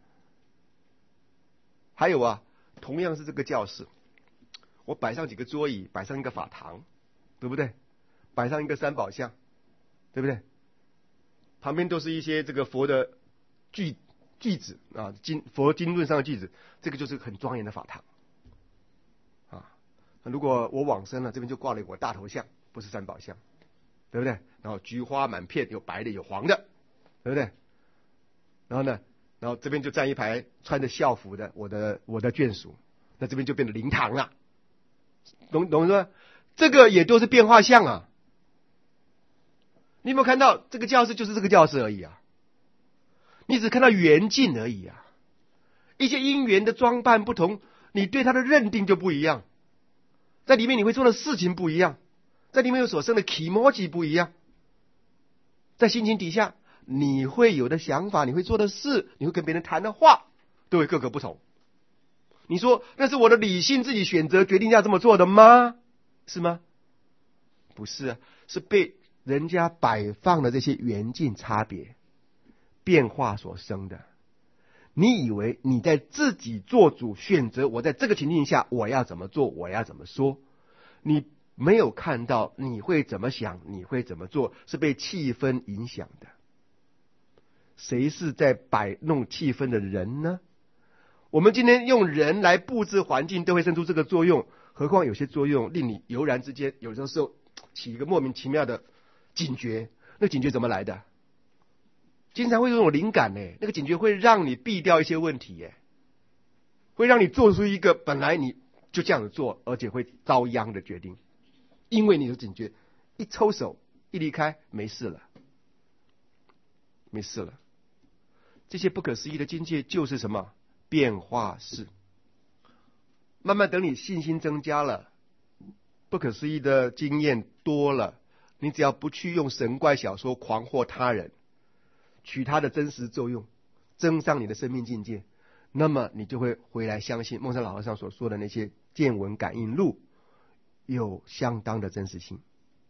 还有啊，同样是这个教室，我摆上几个桌椅，摆上一个法堂，对不对？摆上一个三宝像，对不对？旁边都是一些这个佛的句子啊，佛经论上的句子，这个就是很庄严的法堂啊。如果我往生了，这边就挂了我大头像，不是三宝像，对不对？然后菊花满片，有白的有黄的，对不对？然后呢，然后这边就站一排穿着校服的我的眷属，那这边就变成灵堂了，懂吗？这个也都是变化像啊。你有没有看到这个教室就是这个教室而已啊？你只看到缘境而已啊。一些因缘的装扮不同，你对它的认定就不一样，在里面你会做的事情不一样，在里面有所生的気持ち不一样，在心情底下你会有的想法，你会做的事，你会跟别人谈的话，都会各个不同。你说那是我的理性自己选择决定要这么做的吗？是吗？不是啊，是被人家摆放的这些缘境差别变化所生的。你以为你在自己做主选择，我在这个情境下我要怎么做，我要怎么说，你没有看到你会怎么想，你会怎么做，是被气氛影响的。谁是在摆弄气氛的人呢？我们今天用人来布置环境都会生出这个作用，何况有些作用令你油然之间有的时候起一个莫名其妙的警觉。那警觉怎么来的？经常会有这种灵感呢，那个警觉会让你避掉一些问题耶，会让你做出一个本来你就这样子做而且会遭殃的决定，因为你的警觉一抽手一离开，没事了。这些不可思议的境界就是什么？变化式。慢慢等你信心增加了，不可思议的经验多了，你只要不去用神怪小说狂惑他人，取他的真实作用，增上你的生命境界，那么你就会回来相信梦山老和尚所说的那些见闻感应录有相当的真实性。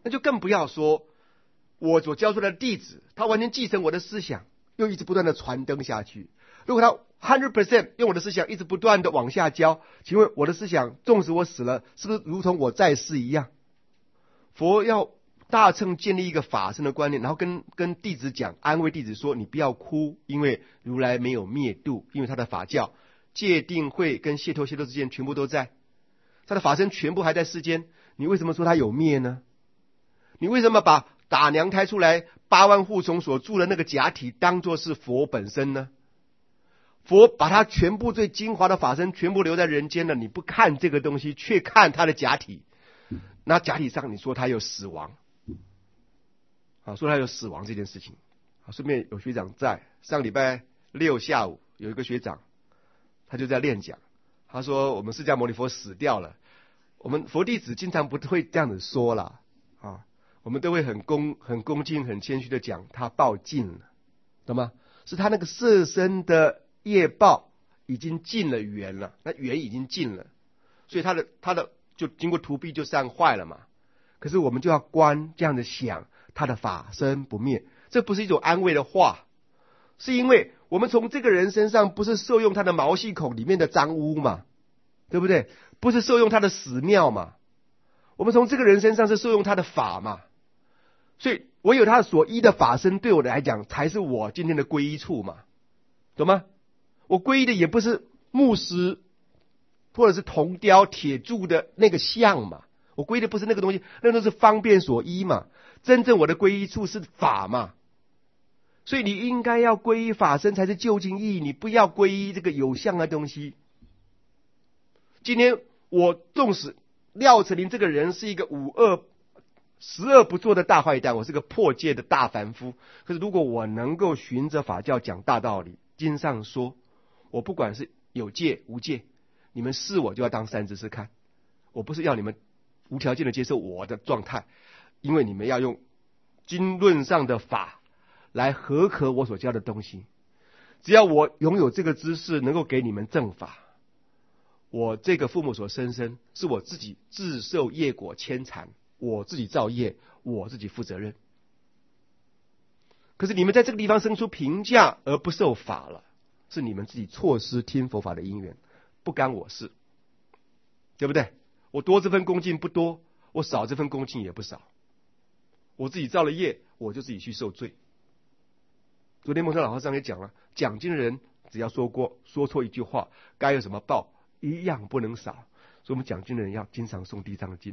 那就更不要说我所教出来的弟子，他完全继承我的思想，又一直不断的传灯下去。如果他 100% 用我的思想一直不断的往下教，请问我的思想纵使我死了，是不是如同我在世一样？佛要大乘建立一个法身的观念，然后跟弟子讲，安慰弟子说，你不要哭，因为如来没有灭度，因为他的法教戒定慧跟解脱之间全部都在，他的法身全部还在世间，你为什么说他有灭呢？你为什么把打娘胎出来8万护从所住的那个假体当作是佛本身呢？佛把他全部最精华的法身全部留在人间了，你不看这个东西，却看他的假体，那假体上你说他有死亡说他有死亡这件事情顺便有学长在上礼拜六下午有一个学长，他就在练讲，他说我们释迦牟尼佛死掉了，我们佛弟子经常不会这样子说啦我们都会很恭敬很谦虚的讲他报尽了，懂吗？是他那个色身的业报已经尽了缘了，那缘已经尽了，所以他的就经过荼逼就散坏了嘛。可是我们就要观这样的想，他的法身不灭，这不是一种安慰的话，是因为我们从这个人身上不是受用他的毛细孔里面的脏污嘛，对不对？不是受用他的屎尿嘛，我们从这个人身上是受用他的法嘛，所以唯有他所依的法身对我来讲才是我今天的皈依处嘛，懂吗？我皈依的也不是木石或者是铜雕铁铸的那个像嘛，我皈依的不是那个东西，那都是方便所依嘛，真正我的皈依处是法嘛，所以你应该要皈依法身才是究竟意义，你不要皈依这个有相的东西。今天我纵使廖成林这个人是一个十恶不作的大坏蛋，我是个破戒的大凡夫，可是如果我能够循着法教讲大道理，经上说我不管是有戒无戒，你们试我就要当三试试看，我不是要你们无条件的接受我的状态，因为你们要用经论上的法来合可我所教的东西，只要我拥有这个知识能够给你们正法，我这个父母所生是我自己自受业果牵缠，我自己造业，我自己负责任。可是你们在这个地方生出评价而不受法了，是你们自己错失听佛法的因缘，不干我事，对不对？我多这份恭敬不多，我少这份恭敬也不少，我自己造了业，我就自己去受罪。昨天梦山老和尚也讲了，讲经的人只要说错一句话，该有什么报一样不能少，所以我们讲经的人要经常诵地藏经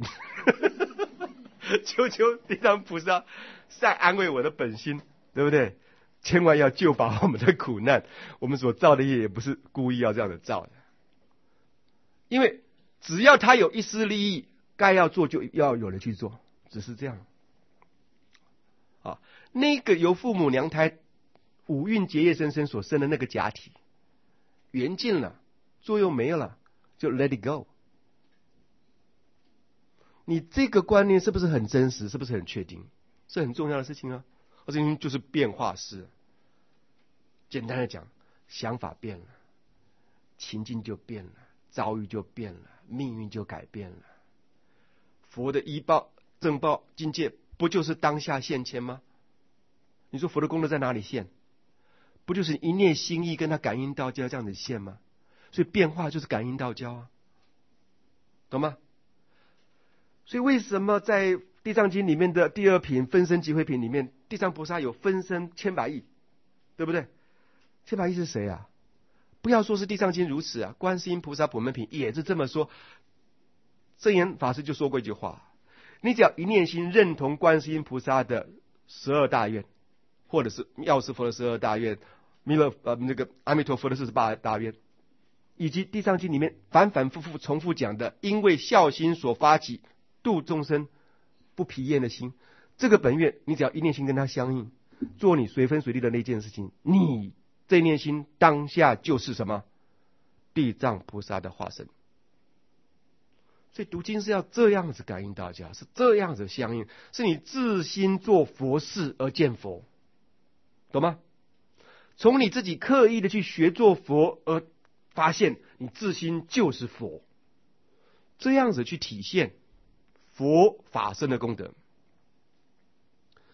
求求地藏菩萨再安慰我的本心，对不对？千万要救拔我们的苦难，我们所造的业也不是故意要这样的造的，因为只要他有一丝利益，该要做就要有人去做，只是这样那个由父母娘胎五蕴结业生所生的那个假体缘尽了，作用没有了，就 let it go。 你这个观念是不是很真实，是不是很确定，是很重要的事情啊。这些就是变化式，简单的讲，想法变了，情境就变了，遭遇就变了，命运就改变了。佛的依报正报境界不就是当下现前吗？你说佛的功德在哪里现？不就是一念心意跟他感应道交这样子现吗？所以变化就是感应道交懂吗？所以为什么在地藏经里面的第二品分身集会品里面，地藏菩萨有分身千百亿，对不对？千百亿是谁啊？不要说是地藏经如此啊，观世音菩萨普门品也是这么说。证严法师就说过一句话，你只要一念心认同观世音菩萨的12大愿，或者是药师佛的12大愿，那个阿弥陀佛的48大愿，以及地藏经里面反反复复重复讲的因为孝心所发起度众生不疲厌的心，这个本愿你只要一念心跟它相应，做你随分随地的那件事情，你这念心当下就是什么？地藏菩萨的化身。所以读经是要这样子感应大家，是这样子相应，是你自心做佛事而见佛，懂吗？从你自己刻意的去学做佛而发现你自心就是佛，这样子去体现佛法身的功德。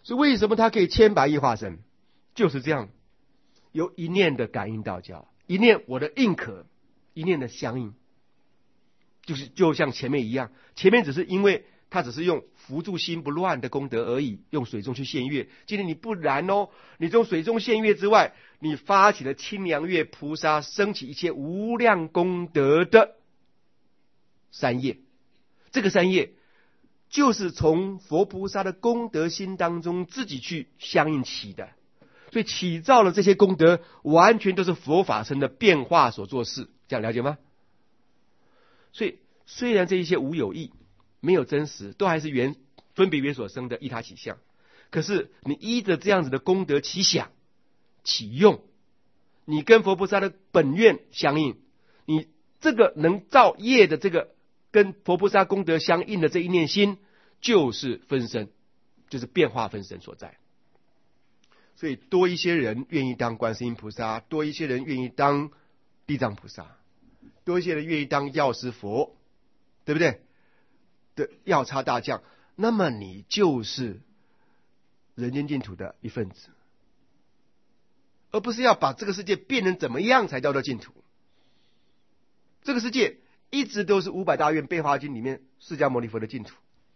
所以为什么他可以千百亿化身？就是这样，有一念的感应道交，一念我的应可，一念的相应，就像前面一样，前面只是因为他只是用扶助心不乱的功德而已，用水中去献月。今天你不然哦，你从水中献月之外，你发起了清凉月菩萨升起一切无量功德的三业，这个三业就是从佛菩萨的功德心当中自己去相应起的，所以起造了这些功德，完全都是佛法身的变化所做事，这样了解吗？所以虽然这一些无有义，没有真实，都还是分别缘所生的依他起相，可是你依着这样子的功德起想起用，你跟佛菩萨的本愿相应，你这个能造业的这个跟佛菩萨功德相应的这一念心，就是分身，就是变化分身所在。所以多一些人愿意当观世音菩萨，多一些人愿意当地藏菩萨，多一些人愿意当药师佛，对不对？的药叉大将，那么你就是人间净土的一份子，而不是要把这个世界变成怎么样才叫做净土。这个世界一直都是500大愿悲华经里面释迦牟尼佛的净土，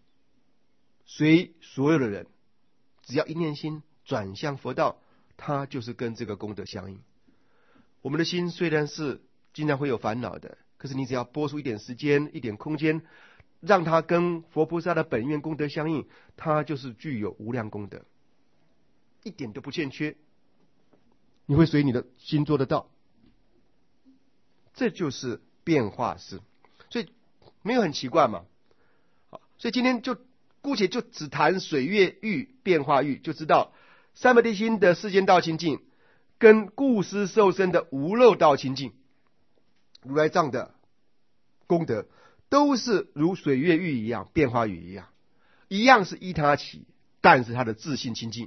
所有的人只要一念心转向佛道，他就是跟这个功德相应。我们的心虽然是经常会有烦恼的，可是你只要拨出一点时间一点空间，让他跟佛菩萨的本愿功德相应，他就是具有无量功德，一点都不欠缺，你会随你的心做得到。这就是变化式，所以没有很奇怪嘛。所以今天就姑且就只谈水月欲变化欲，就知道三摩地心的世间道清净跟故施受身的无漏道清净，如来藏的功德都是如水月欲一样，变化欲一样是依他起，但是他的自性清净。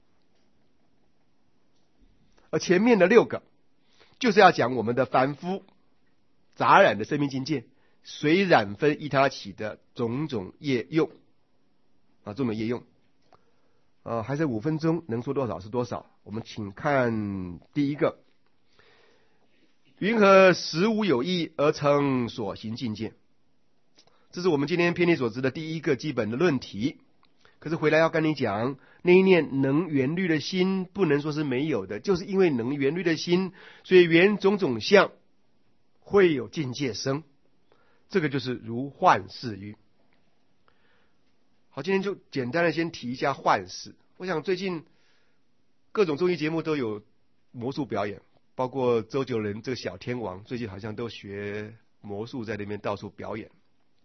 而前面的6个就是要讲我们的凡夫杂染的生命境界，随染分依他起的种种业用种种业用。还剩5分钟，能说多少是多少。我们请看第一个，云何实无有义而成所行境界？这是我们今天偏题所知的第一个基本的论题。可是回来要跟你讲，那一念能缘虑的心不能说是没有的，就是因为能缘虑的心，所以缘种种相会有境界生，这个就是如幻视欲。好，今天就简单的先提一下幻视。我想最近各种综艺节目都有魔术表演，包括周杰伦这个小天王最近好像都学魔术，在那边到处表演。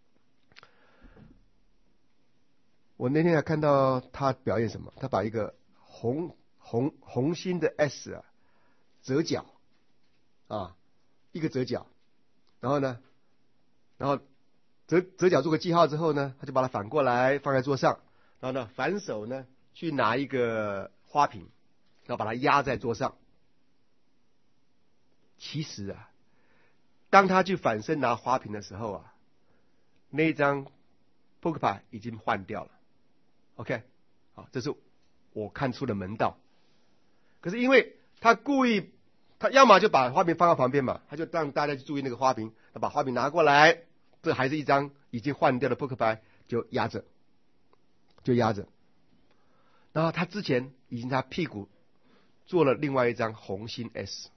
我那天还看到他表演什么，他把一个红心的 S 折角一个折角，然后折角做个记号之后呢，他就把它反过来放在桌上，然后呢反手呢去拿一个花瓶，然后把它压在桌上。其实当他去反身拿花瓶的时候那一张扑克牌已经换掉了。OK， 好，这是我看出的门道。可是因为他故意，他要么就把花瓶放到旁边嘛，他就让大家去注意那个花瓶，他把花瓶拿过来，这还是一张已经换掉的扑克牌，就压着。然后他之前已经他屁股做了另外一张红心 S，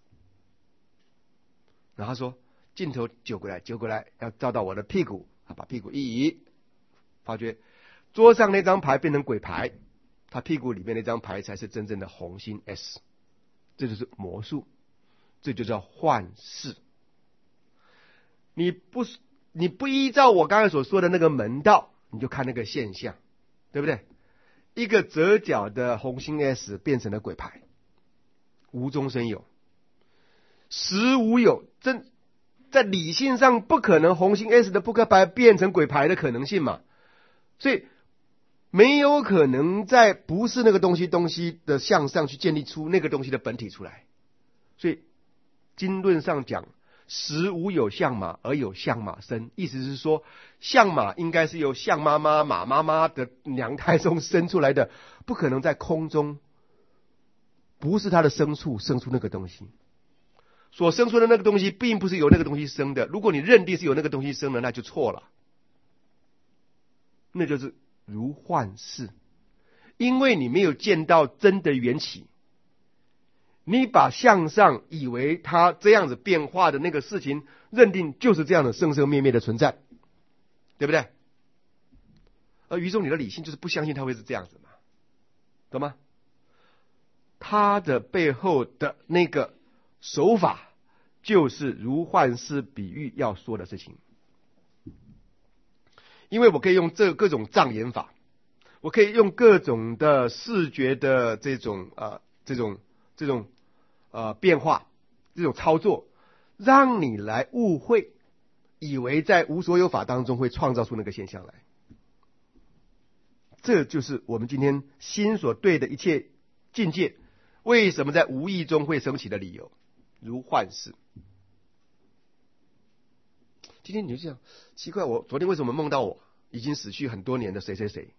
然后他说镜头揪过来，要照到我的屁股，他把屁股一移，发觉桌上那张牌变成鬼牌，他屁股里面那张牌才是真正的红心 S， 这就是魔术，这就叫幻视。你不依照我刚才所说的那个门道，你就看那个现象，对不对？一个折角的红心 S 变成了鬼牌，无中生有，实无有，在理性上不可能红心 S 的扑克牌变成鬼牌的可能性嘛，所以没有可能在不是那个东西的向上去建立出那个东西的本体出来。所以经论上讲， 实无有象马而有象马生，意思是说，象马应该是由象妈妈、马妈妈的娘胎中生出来的，不可能在空中，不是它的牲畜生出那个东西。所生出的那个东西，并不是由那个东西生的。如果你认定是由那个东西生的，那就错了，那就是如幻视，因为你没有见到真的缘起。你把向上以为它这样子变化的那个事情，认定就是这样的生生灭灭的存在，对不对？而于中你的理性就是不相信它会是这样子嘛，懂吗？它的背后的那个手法，就是如幻视比喻要说的事情。因为我可以用各种障眼法，我可以用各种的视觉的这种变化，这种操作，让你来误会，以为在无所有法当中会创造出那个现象来。这就是我们今天心所对的一切境界，为什么在无意中会升起的理由，如幻视。今天你就这样奇怪，我昨天为什么梦到我已经死去很多年的谁谁谁？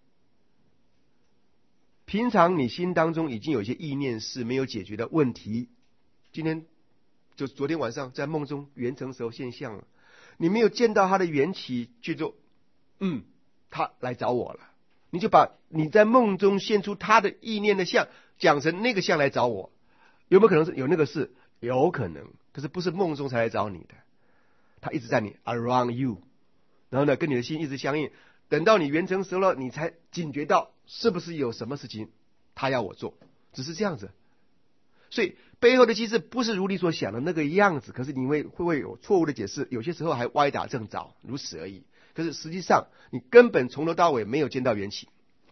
平常你心当中已经有一些意念是没有解决的问题，今天就昨天晚上在梦中缘成时候现象了，你没有见到他的缘起，就说他来找我了，你就把你在梦中现出他的意念的相讲成那个相来找我，有没有可能是有那个事？有可能，可是不是梦中才来找你的，他一直在你 around you， 然后呢跟你的心一直相应，等到你缘成熟了，你才警觉到是不是有什么事情他要我做，只是这样子。所以背后的机制不是如你所想的那个样子，可是你会有错误的解释，有些时候还歪打正着，如此而已。可是实际上你根本从头到尾没有见到缘起，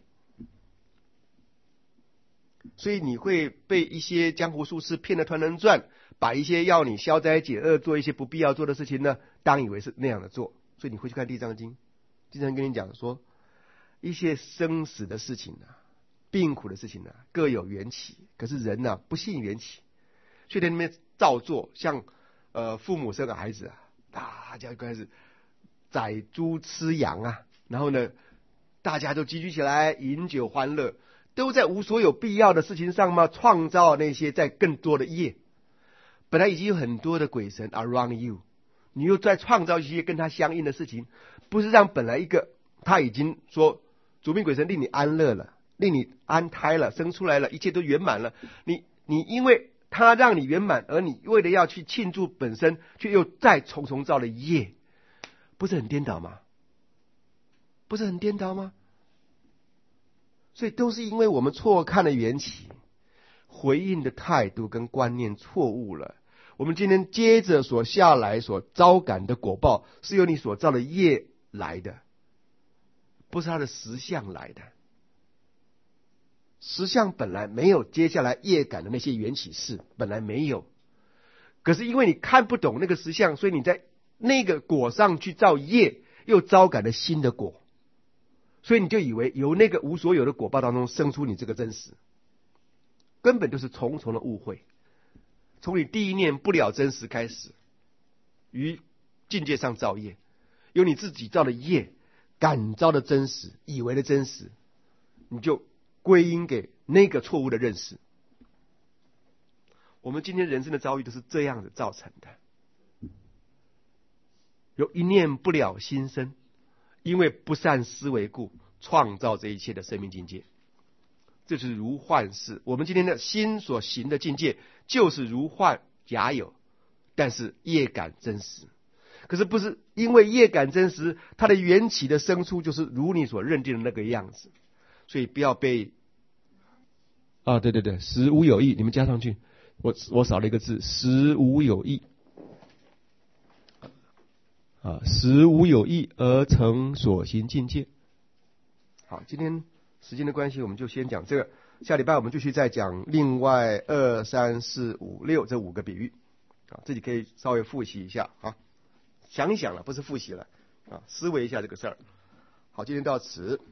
所以你会被一些江湖术士骗得团团转，把一些要你消灾解厄做一些不必要做的事情呢，当以为是那样的做。所以你会去看地藏经，地藏经跟你讲说，一些生死的事情啊，病苦的事情啊，各有缘起，可是人啊不信缘起，却在那边照做，像父母生个孩子啊，大家就开始宰猪吃羊啊，然后呢大家都集聚起来饮酒欢乐，都在无所有必要的事情上嘛，创造那些在更多的业。本来已经有很多的鬼神 around you， 你又再创造一些跟他相应的事情，不是让本来一个他已经说主命鬼神令你安乐了，令你安胎了，生出来了，一切都圆满了，你因为他让你圆满，而你为了要去庆祝本身，却又再重重造了业，不是很颠倒吗？不是很颠倒吗？所以都是因为我们错看了缘起，回应的态度跟观念错误了。我们今天接着所下来所招感的果报，是由你所造的业来的，不是他的实相来的。实相本来没有接下来业感的那些缘起事，本来没有。可是因为你看不懂那个实相，所以你在那个果上去造业，又招感了新的果，所以你就以为由那个无所有的果报当中生出你这个真实，根本就是重重的误会。从你第一念不了真实开始，于境界上造业，由你自己造的业感召的真实，以为的真实，你就归因给那个错误的认识。我们今天人生的遭遇都是这样子造成的，由一念不了心生，因为不善思维故，创造这一切的生命境界。这就是如幻视。我们今天的心所行的境界，就是如幻假有，但是业感真实。可是不是因为业感真实，它的缘起的生出就是如你所认定的那个样子。所以不要被对，实无有意，你们加上去，我少了一个字，实无有意。实无有意而成所行境界。好，今天时间的关系，我们就先讲这个。下礼拜我们继续再讲另外2、3、4、5、6这5个比喻。自己可以稍微复习一下啊，想一想了，不是复习了啊，思维一下这个事儿。好，今天到此。